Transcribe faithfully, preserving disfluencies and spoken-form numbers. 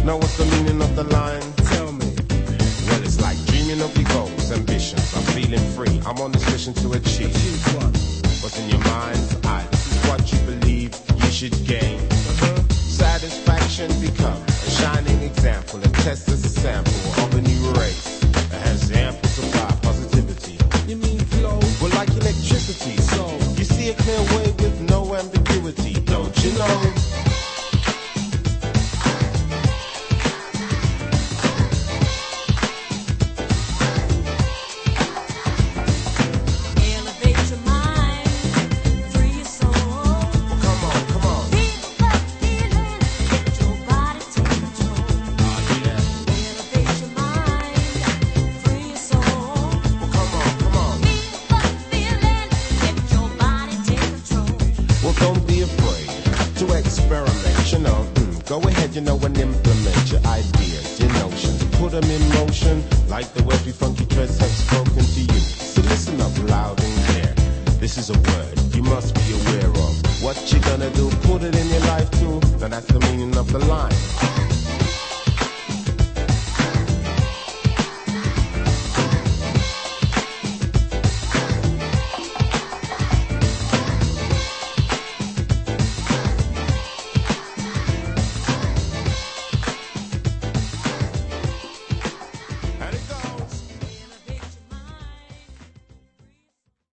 Now what's the meaning of the line? Tell me. Well, it's like dreaming of your goals, ambitions. I'm feeling free. I'm on this mission to achieve. Achieve what? What's in your mind's eye? This is what you believe you should gain. Uh-huh. Satisfaction become a shining example. A test as a sample of a new race that has ample supply positivity. You mean flow? Well, like electricity. So you see a clear way with no ambiguity, don't you know? Go ahead, you know, and implement your ideas, your notions. Put them in motion, like the way we funky threads have spoken to you. So listen up loud and clear. This is a word you must be aware of. What you gonna do, put it in your life too. Now that's the meaning of the line.